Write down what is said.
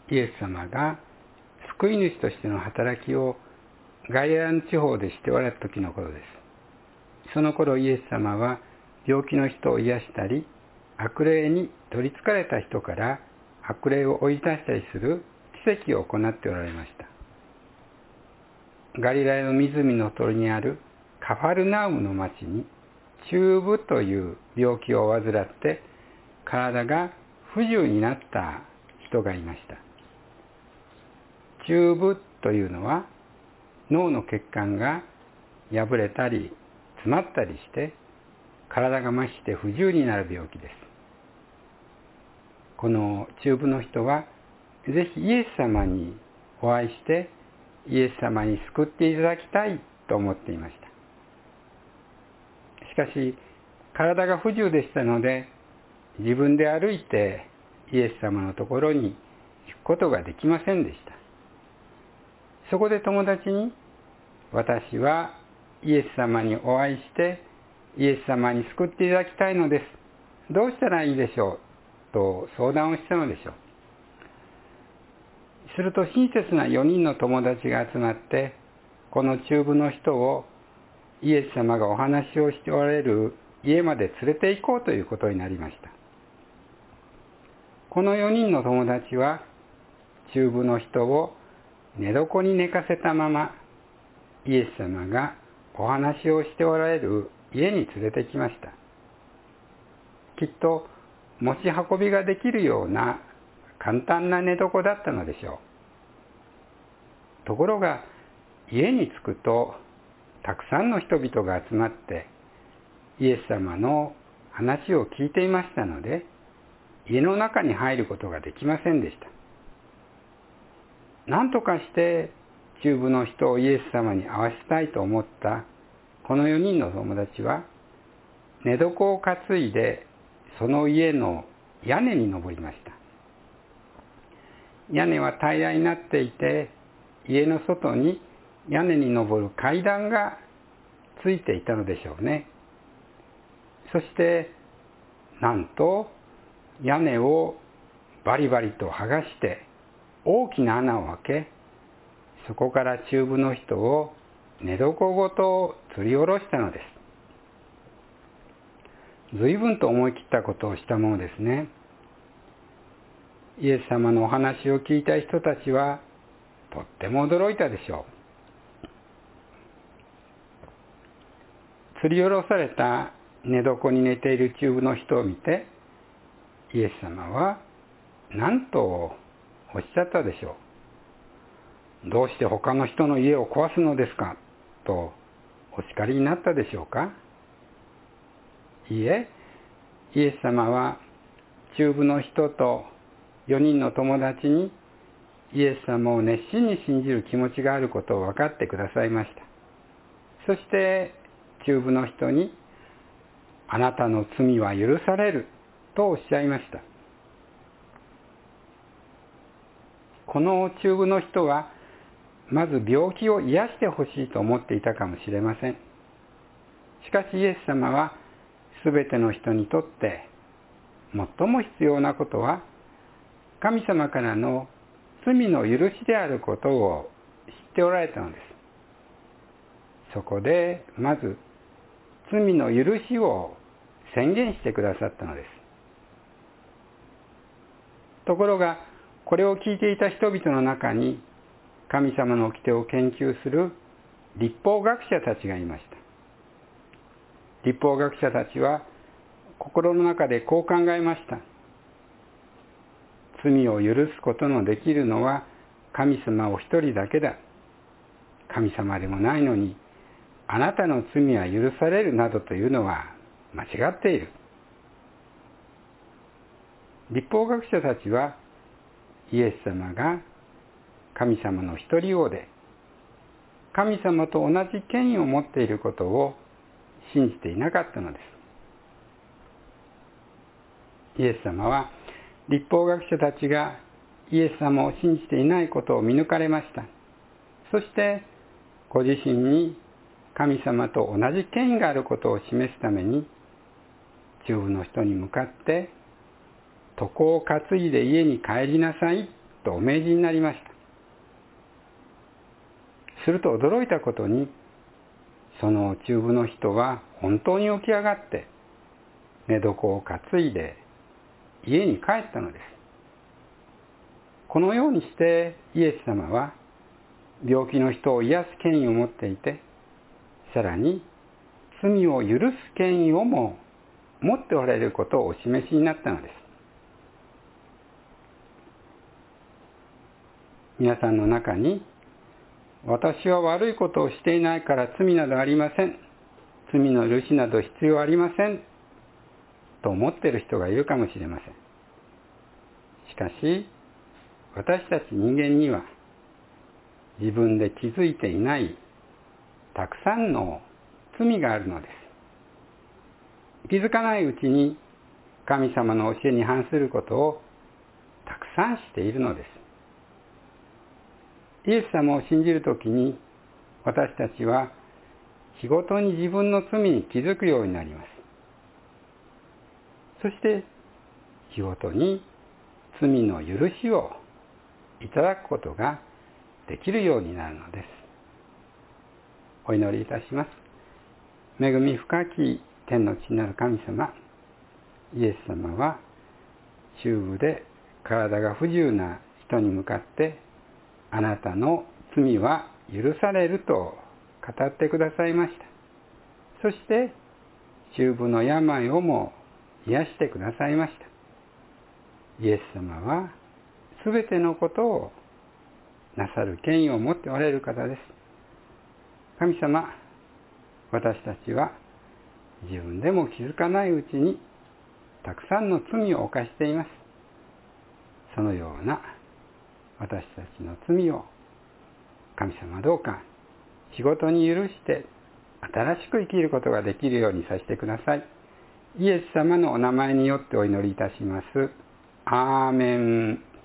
イエス様が救い主としての働きをガリラヤの地方でしておられた時のことです。その頃イエス様は病気の人を癒したり、悪霊に取りつかれた人から悪霊を追い出したりする奇跡を行っておられました。ガリラヤの湖の隣にあるカファルナウムの町に中風という病気を患って体が不自由になった人がいました。中風というのは脳の血管が破れたり詰まったりして体が麻痺して不自由になる病気です。この中風の人はぜひイエス様にお会いしてイエス様に救っていただきたいと思っていました。しかし体が不自由でしたので自分で歩いてイエス様のところに行くことができませんでした。そこで友達に私はイエス様にお会いしてイエス様に救っていただきたいのです。どうしたらいいでしょうと相談をしたのでしょう。すると親切な4人の友達が集まってこの中部の人をイエス様がお話をしておられる家まで連れて行こうということになりました。この4人の友達は中部の人を寝床に寝かせたままイエス様がお話をしておられる家に連れてきました。きっと持ち運びができるような簡単な寝床だったのでしょう。ところが家に着くとたくさんの人々が集まってイエス様の話を聞いていましたので家の中に入ることができませんでした。何とかして中部の人をイエス様に会わせたいと思ったこの4人の友達は寝床を担いでその家の屋根に登りました。屋根は平らになっていて家の外に屋根に登る階段がついていたのでしょうね。そしてなんと屋根をバリバリと剥がして大きな穴を開けそこから中部の人を寝床ごと吊り下ろしたのです。随分と思い切ったことをしたものですね。イエス様のお話を聞いた人たちはとっても驚いたでしょう。吊り下ろされた寝床に寝ている中部の人を見てイエス様は何とおっしゃったでしょう。どうして他の人の家を壊すのですかとお叱りになったでしょうか。いいえ、イエス様は中部の人と4人の友達にイエス様を熱心に信じる気持ちがあることを分かってくださいました。そして中部の人にあなたの罪は許されるとおっしゃいました。この中部の人はまず病気を癒してほしいと思っていたかもしれません。しかしイエス様はすべての人にとって最も必要なことは神様からの罪の許しであることを知っておられたのです。そこでまず罪の許しを宣言してくださったのです。ところがこれを聞いていた人々の中に神様の掟を研究する律法学者たちがいました。律法学者たちは心の中でこう考えました。罪を許すことのできるのは神様お一人だけだ。神様でもないのにあなたの罪は許されるなどというのは間違っている。律法学者たちはイエス様が神様の一人子で神様と同じ権威を持っていることを信じていなかったのです。イエス様は律法学者たちがイエス様を信じていないことを見抜かれました。そしてご自身に神様と同じ権威があることを示すために中部の人に向かって床を担いで家に帰りなさいとお命じになりました。すると驚いたことに、その中部の人は本当に起き上がって、寝床を担いで家に帰ったのです。このようにしてイエス様は病気の人を癒す権威を持っていて、さらに罪を許す権威をも持っておられることをお示しになったのです。皆さんの中に、私は悪いことをしていないから罪などありません。罪の許しなど必要ありません。と思っている人がいるかもしれません。しかし、私たち人間には、自分で気づいていないたくさんの罪があるのです。気づかないうちに神様の教えに反することをたくさんしているのです。イエス様を信じるときに、私たちは日ごとに自分の罪に気づくようになります。そして日ごとに罪の許しをいただくことができるようになるのです。お祈りいたします。恵み深き天の父なる神様、イエス様は中部で体が不自由な人に向かって、あなたの罪は許されると語ってくださいました。そして中部の病をも癒してくださいました。イエス様はすべてのことをなさる権威を持っておられる方です。神様、私たちは自分でも気づかないうちにたくさんの罪を犯しています。そのような私たちの罪を神様どうか仕事に許して新しく生きることができるようにさせてください。イエス様のお名前によってお祈りいたします。アーメン。